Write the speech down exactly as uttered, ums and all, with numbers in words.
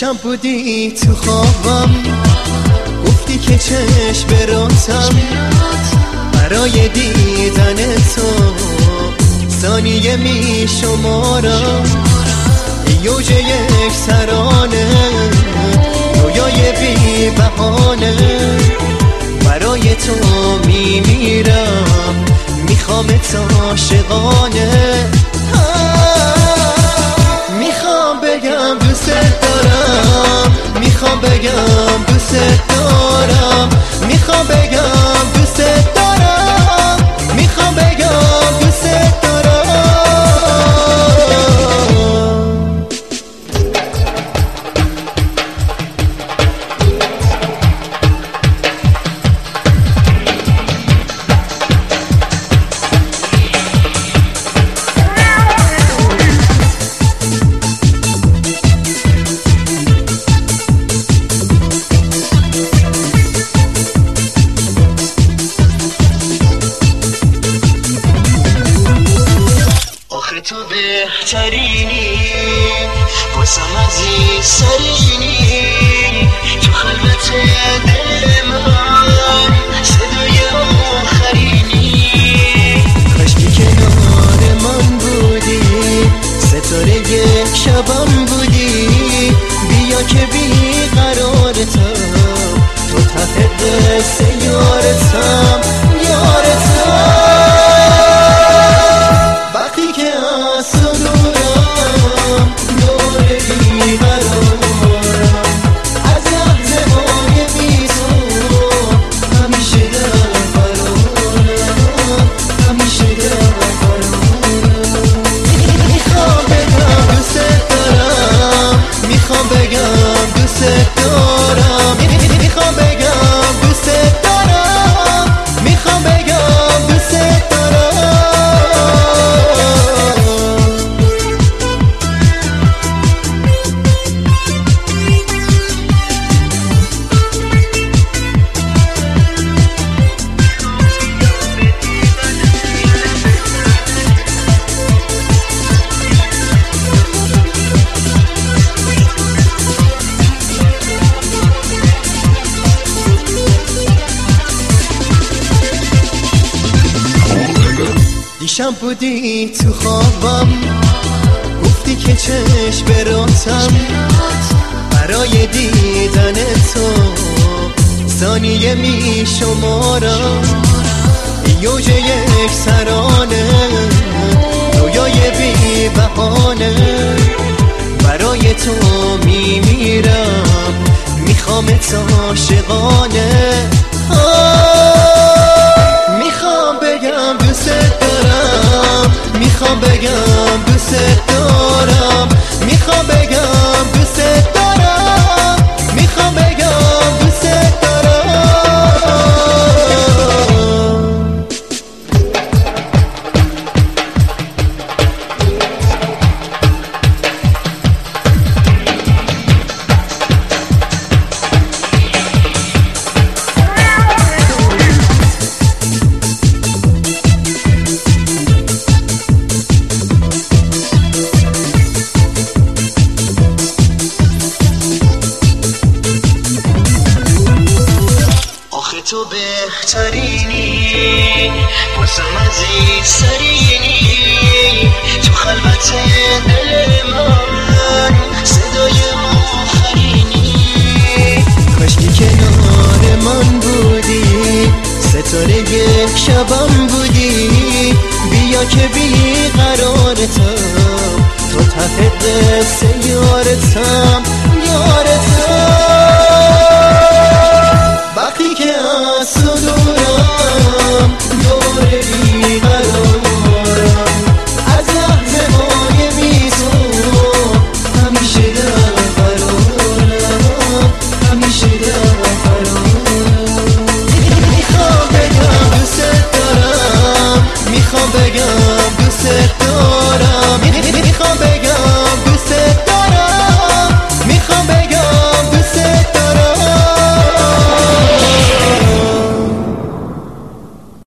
دیشب بودی تو خوابم، گفتی که چشم براتم، برای دیدن تو ثانیه می شمارم، یوج یک ترانه، رویای بی بهانه، برای تو می میرم، میخوام تا عاشقانه، میخوام بگم دوست دارم، میخوام بگم دوست دارم، میخوام بگم دوست دارم، میخوام بگم دوست دارم. تو بهترینی، واسم عزیزترینی، تو خلوت دل من صدای آخرینی، کاشکی کنار من بودی، ستاره یک شبم بودی، بیا که بی قرارتم، تو ته قصه یارتم، یارتم، وقتی که از تو دورم، دور بی قرارم، از لحظه های بی تو همیشه در قرارم، همیشه در قرارم. میخوام بگم دوست دارم، میخوام بگم دوست دارم، میخوام بگم دوست دارم، میخوام بگم دوست دارم. دیشب بودی تو خوابم، گفتی که چشم براتم، برای دیدن تو ثانیه می شمارم، یوج یک ترانه، رویای بی بهانه، برای تو می میرم، میخوام تا عاشقانه، میخوام بگم دوست دارم، میخوام بگم دوست دارم، میخوام بگم دوست دارم، میخوام بگم دوست دارم. تو بهترینی، واسم عزیزترینی، تو خلوت دل من صدای